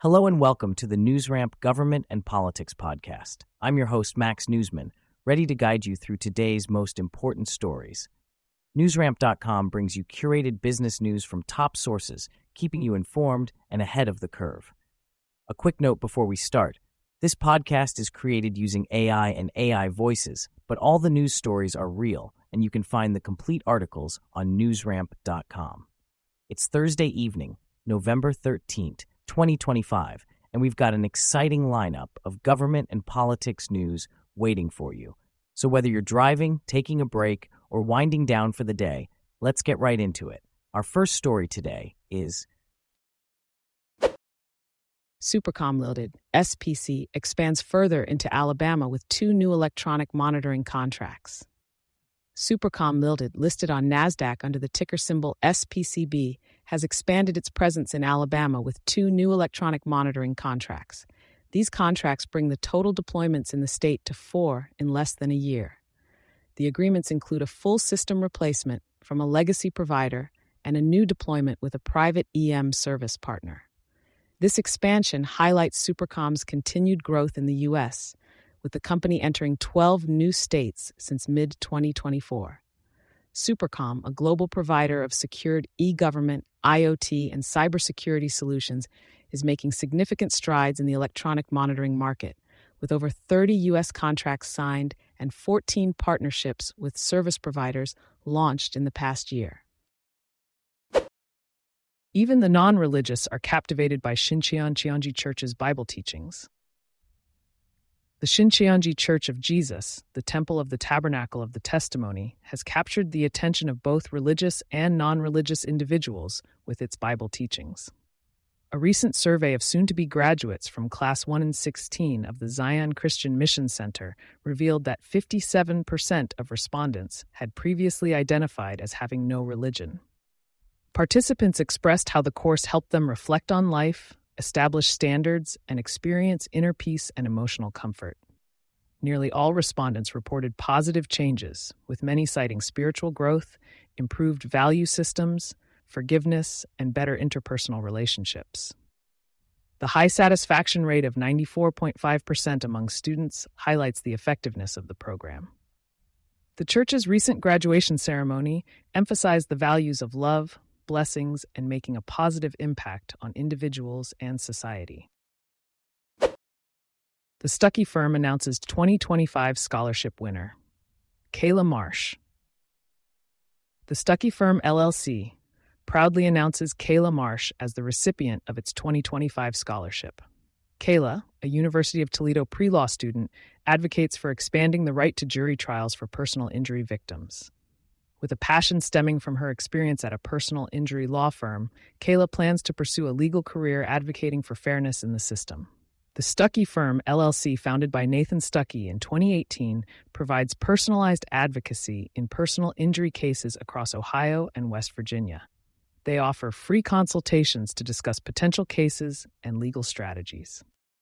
Hello and welcome to the NewsRamp Government and Politics Podcast. I'm your host, Max Newsman, ready to guide you through today's most important stories. NewsRamp.com brings you curated business news from top sources, keeping you informed and ahead of the curve. A quick note before we start. This podcast is created using AI and AI voices, but all the news stories are real, and you can find the complete articles on NewsRamp.com. It's Thursday evening, November 13th, 2025, and we've got an exciting lineup of government and politics news waiting for you. So whether you're driving, taking a break, or winding down for the day, let's get right into it. Our first story today is Supercom Limited, SPC, expands further into Alabama with 2 new electronic monitoring contracts. Supercom Limited, listed on NASDAQ under the ticker symbol SPCB, has expanded its presence in Alabama with 2 new electronic monitoring contracts. These contracts bring the total deployments in the state to 4 in less than a year. The agreements include a full system replacement from a legacy provider and a new deployment with a private EM service partner. This expansion highlights Supercom's continued growth in the U.S., with the company entering 12 new states since mid-2024. Supercom, a global provider of secured e-government, IoT, and cybersecurity solutions, is making significant strides in the electronic monitoring market, with over 30 U.S. contracts signed and 14 partnerships with service providers launched in the past year. Even the non-religious are captivated by Shincheonji Church's Bible teachings. The Shincheonji Church of Jesus, the Temple of the Tabernacle of the Testimony, has captured the attention of both religious and non-religious individuals with its Bible teachings. A recent survey of soon-to-be graduates from Class 1 and 16 of the Zion Christian Mission Center revealed that 57% of respondents had previously identified as having no religion. Participants expressed how the course helped them reflect on life, establish standards, and experience inner peace and emotional comfort. Nearly all respondents reported positive changes, with many citing spiritual growth, improved value systems, forgiveness, and better interpersonal relationships. The high satisfaction rate of 94.5% among students highlights the effectiveness of the program. The church's recent graduation ceremony emphasized the values of love, blessings, and making a positive impact on individuals and society. The Stuckey firm announces 2025 scholarship winner, Kayla Marsh. The Stuckey firm LLC proudly announces Kayla Marsh as the recipient of its 2025 scholarship. Kayla, a University of Toledo pre-law student, advocates for expanding the right to jury trials for personal injury victims. With a passion stemming from her experience at a personal injury law firm, Kayla plans to pursue a legal career advocating for fairness in the system. The Stuckey firm, LLC, founded by Nathan Stuckey in 2018, provides personalized advocacy in personal injury cases across Ohio and West Virginia. They offer free consultations to discuss potential cases and legal strategies.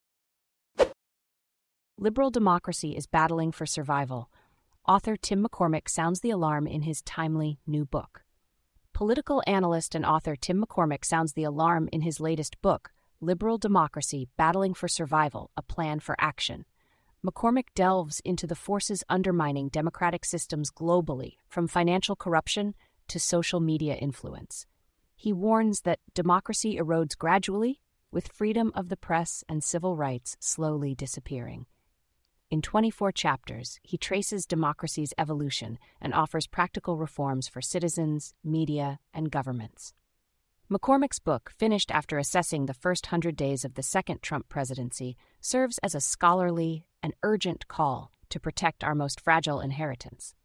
Liberal democracy is battling for survival. Author Tim McCormick sounds the alarm in his timely new book. Political analyst and author Tim McCormick sounds the alarm in his latest book, Liberal Democracy: Battling for Survival, A Plan for Action. McCormick delves into the forces undermining democratic systems globally, from financial corruption to social media influence. He warns that democracy erodes gradually, with freedom of the press and civil rights slowly disappearing. In 24 chapters, he traces democracy's evolution and offers practical reforms for citizens, media, and governments. McCormick's book, finished after assessing the first 100 days of the second Trump presidency, serves as a scholarly and urgent call to protect our most fragile inheritance.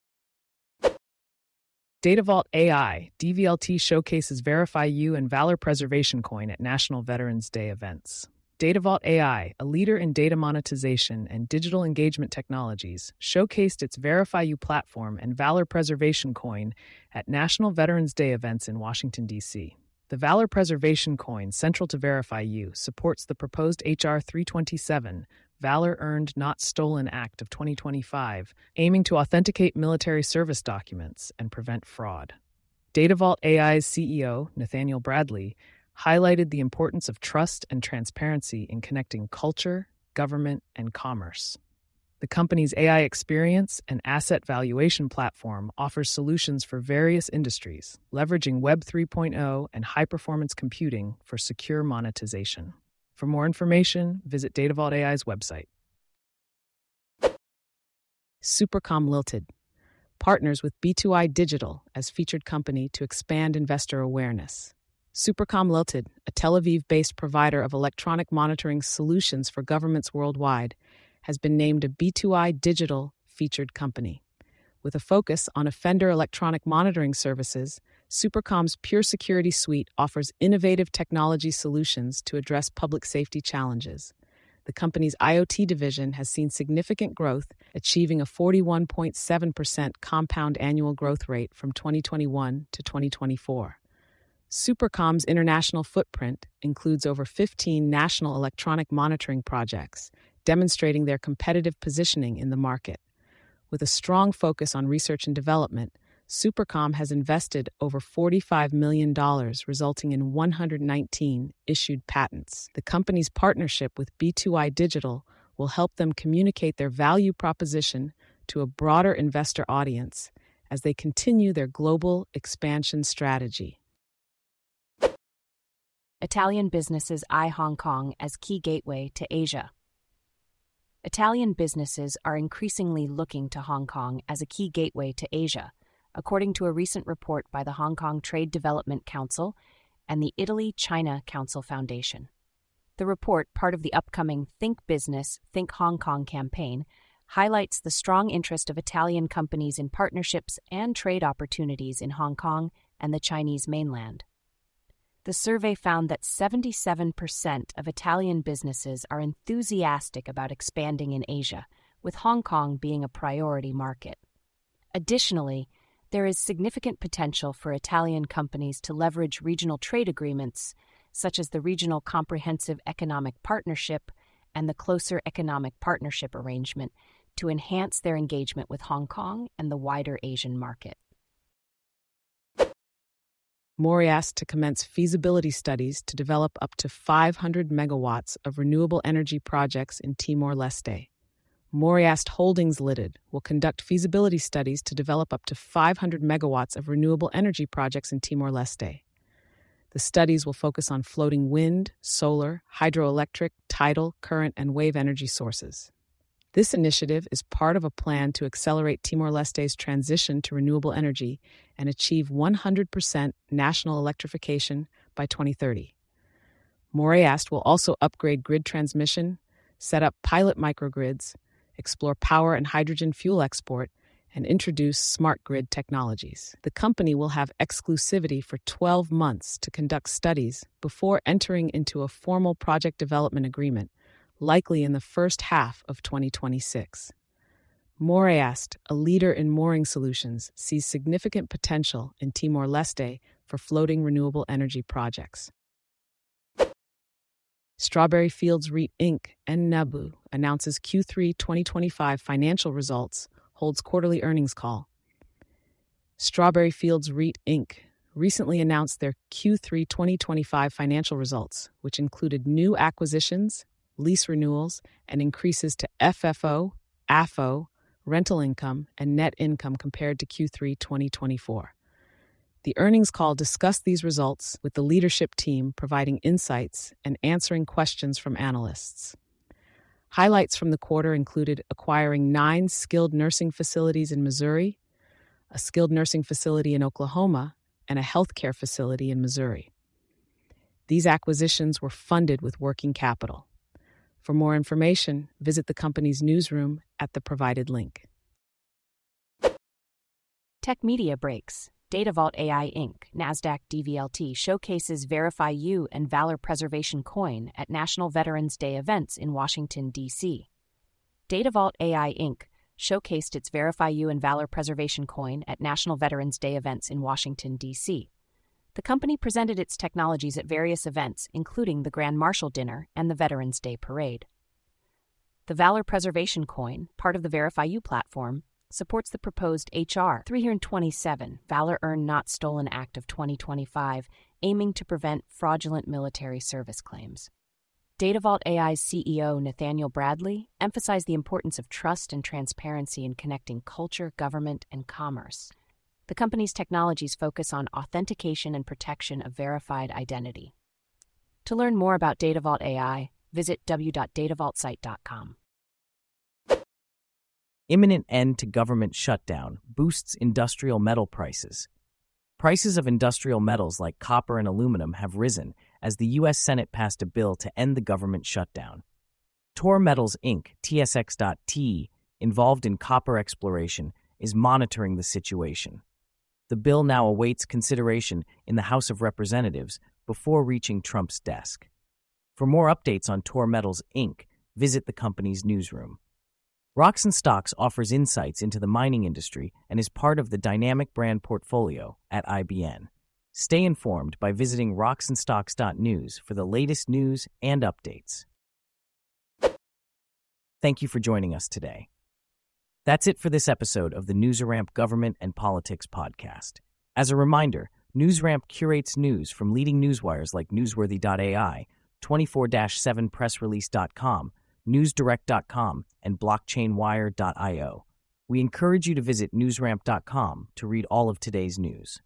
DataVault AI, DVLT showcases VerifyU and Valor Preservation Coin at National Veterans Day events. DataVault AI, a leader in data monetization and digital engagement technologies, showcased its VerifyU platform and Valor Preservation Coin at National Veterans Day events in Washington, D.C. The Valor Preservation Coin, central to VerifyU, supports the proposed H.R. 327, Valor Earned Not Stolen Act of 2025, aiming to authenticate military service documents and prevent fraud. DataVault AI's CEO, Nathaniel Bradley, highlighted the importance of trust and transparency in connecting culture, government, and commerce. The company's AI experience and asset valuation platform offers solutions for various industries, leveraging Web 3.0 and high-performance computing for secure monetization. For more information, visit Data Vault AI's website. Supercom Limited partners with B2I Digital as featured company to expand investor awareness. Supercom Limited, a Tel Aviv-based provider of electronic monitoring solutions for governments worldwide, has been named a B2I Digital featured company. With a focus on offender electronic monitoring services, Supercom's Pure Security Suite offers innovative technology solutions to address public safety challenges. The company's IoT division has seen significant growth, achieving a 41.7% compound annual growth rate from 2021 to 2024. Supercom's international footprint includes over 15 national electronic monitoring projects, demonstrating their competitive positioning in the market. With a strong focus on research and development, Supercom has invested over $45 million, resulting in 119 issued patents. The company's partnership with B2I Digital will help them communicate their value proposition to a broader investor audience as they continue their global expansion strategy. Italian businesses eye Hong Kong as key gateway to Asia. Italian businesses are increasingly looking to Hong Kong as a key gateway to Asia, according to a recent report by the Hong Kong Trade Development Council and the Italy-China Council Foundation. The report, part of the upcoming Think Business, Think Hong Kong campaign, highlights the strong interest of Italian companies in partnerships and trade opportunities in Hong Kong and the Chinese mainland. The survey found that 77% of Italian businesses are enthusiastic about expanding in Asia, with Hong Kong being a priority market. Additionally, there is significant potential for Italian companies to leverage regional trade agreements, such as the Regional Comprehensive Economic Partnership and the Closer Economic Partnership Arrangement, to enhance their engagement with Hong Kong and the wider Asian market. Mori asked to commence feasibility studies to develop up to 500 megawatts of renewable energy projects in Timor-Leste. Moriast Holdings Limited will conduct feasibility studies to develop up to 500 megawatts of renewable energy projects in Timor-Leste. The studies will focus on floating wind, solar, hydroelectric, tidal, current, and wave energy sources. This initiative is part of a plan to accelerate Timor-Leste's transition to renewable energy and achieve 100% national electrification by 2030. Moriast will also upgrade grid transmission, set up pilot microgrids, explore power and hydrogen fuel export, and introduce smart grid technologies. The company will have exclusivity for 12 months to conduct studies before entering into a formal project development agreement, likely in the first half of 2026. Moriast, a leader in mooring solutions, sees significant potential in Timor-Leste for floating renewable energy projects. Strawberry Fields REIT Inc. and NABU announces Q3 2025 financial results, holds quarterly earnings call. Strawberry Fields REIT Inc. recently announced their Q3 2025 financial results, which included new acquisitions, lease renewals, and increases to FFO, AFFO, rental income, and net income compared to Q3 2024. The earnings call discussed these results with the leadership team providing insights and answering questions from analysts. Highlights from the quarter included acquiring 9 skilled nursing facilities in Missouri, a skilled nursing facility in Oklahoma, and a healthcare facility in Missouri. These acquisitions were funded with working capital. For more information, visit the company's newsroom at the provided link. Tech Media Breaks. Data Vault AI Inc., NASDAQ DVLT, showcases VerifyU and Valor Preservation Coin at National Veterans Day events in Washington, D.C. Data Vault AI Inc. showcased its VerifyU and Valor Preservation Coin at National Veterans Day events in Washington, D.C. The company presented its technologies at various events, including the Grand Marshal Dinner and the Veterans Day Parade. The Valor Preservation Coin, part of the VerifyU platform, supports the proposed H.R. 327 Valor Earned Not Stolen Act of 2025 aiming to prevent fraudulent military service claims. DataVault AI's CEO Nathaniel Bradley emphasized the importance of trust and transparency in connecting culture, government, and commerce. The company's technologies focus on authentication and protection of verified identity. To learn more about DataVault AI, visit w.datavaultsite.com. Imminent end to government shutdown boosts industrial metal prices. Prices of industrial metals like copper and aluminum have risen as the U.S. Senate passed a bill to end the government shutdown. Tor Metals Inc., TSX.T, involved in copper exploration, is monitoring the situation. The bill now awaits consideration in the House of Representatives before reaching Trump's desk. For more updates on Tor Metals Inc., visit the company's newsroom. Rocks and Stocks offers insights into the mining industry and is part of the Dynamic Brand portfolio at IBN. Stay informed by visiting rocksandstocks.news for the latest news and updates. Thank you for joining us today. That's it for this episode of the NewsRamp Government and Politics podcast. As a reminder, NewsRamp curates news from leading newswires like Newsworthy.ai, 24/7pressrelease.com, newsdirect.com, and blockchainwire.io. We encourage you to visit newsramp.com to read all of today's news.